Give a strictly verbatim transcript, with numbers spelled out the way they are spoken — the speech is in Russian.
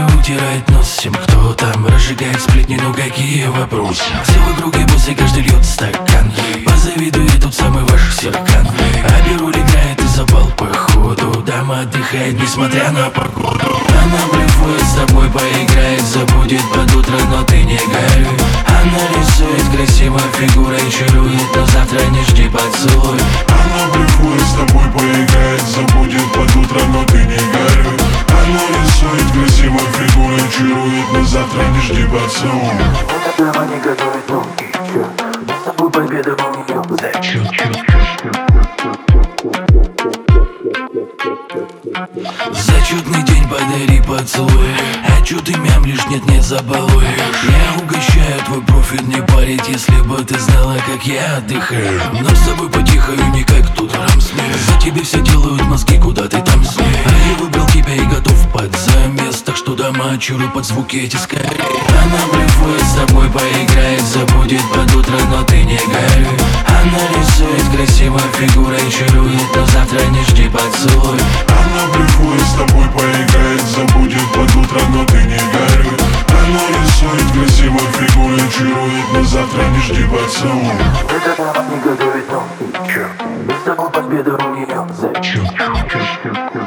утирает нос всем, кто там разжигает сплетни, ну какие вопросы? Все вокруг и боссы, каждый льет стакан. Позавидует тут самый ваш серкан. А Беруль играет и запал походу. Дама отдыхает, несмотря на погоду. Она блефует с тобой, поиграет, забудет под утро, но ты не горюй. Она рисует красиво фигурой, чарует, но завтра не жди поцелуй. Она блефует с тобой, поиграет, забудет под утро, но ты не горюй. Она рисует красиво фигурой, чарует, но завтра не жди поцелуй. Эта дама не готовит ноги, чё? Мы с тобой победа у неё, зачёт. Зачетный день, подари поцелуй. А чё ты мямлишь, нет-нет, забалуешь. Я угощаю твой профиль, не парить, если бы ты знала, как я отдыхаю. Но с тобой потихаю, не как тут Рамснег. За тебе все делают мозги, куда ты там снег. А я выбрал тебя и готов под замес. Так что дома чуру под звуки эти скорее. Она блефует с тобой, поиграет, забудет под утро, но ты не горюй. Она рисует красиво фигурой, чарует, но завтра не жди поцелуй. Она блефует с тобой, поиграет, забудет под утро, но ты не горюй. Она рисует красиво фигурой, чарует, но завтра не жди поцелуй. Эта дама не готовит ноги, чё? Мы с тобой победа у неё, зачёт.